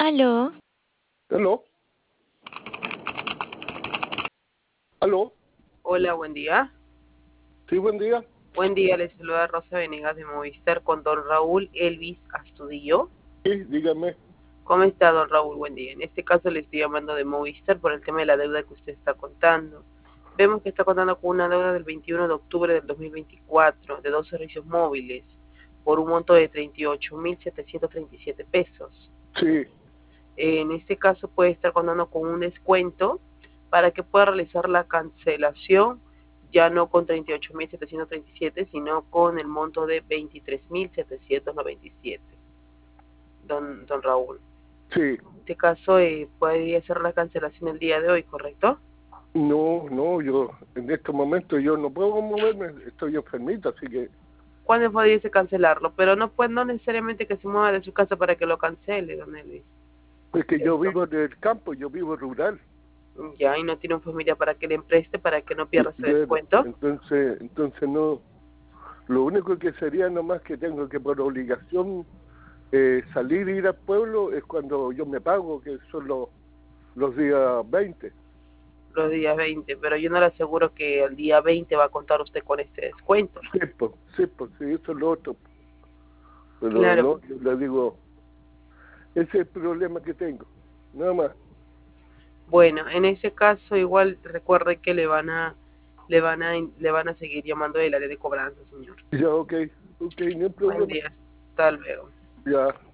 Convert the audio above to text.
Aló, ¿Aló? ¿Aló? Hola, buen día. Sí, buen día. Buen día, les saluda Rosa Venegas de Movistar con don Raúl Elvis Astudillo. Sí, dígame. ¿Cómo está, don Raúl? Buen día. En este caso le estoy llamando de Movistar por el tema de la deuda que usted está contando. Vemos que está contando con una deuda del 21 de octubre del 2024 de dos servicios móviles por un monto de 38.737 pesos. Sí, En este caso puede estar contando con un descuento para que pueda realizar la cancelación ya no con 38.737, sino con el monto de 23.797, don Raúl. sí. En este caso podría hacer la cancelación el día de hoy, ¿correcto? No, yo en este momento yo no puedo moverme, estoy enfermita, así que ¿Cuándo pudiese cancelarlo? Pero no, pues, no necesariamente que se mueva de su casa para que lo cancele, don Elvis. es que yo ¿Cierto? vivo en el campo, yo vivo rural. Ya, y no tiene una familia para que le empreste, para que no pierda ese Bueno, descuento. entonces no, lo único que sería nomás que tengo que por obligación salir e ir al pueblo es cuando yo me pago, que son los días 20. Los días 20, pero yo no le aseguro que el día 20 va a contar usted con este descuento. Sí, eso es lo otro. Pero Claro. no, yo le digo, ese es el problema que tengo, nada más. Bueno, en ese caso igual recuerde que le van a seguir llamando del área de cobranza, señor. Ya, ok, no hay Buen problema. día. Hasta luego. Ya.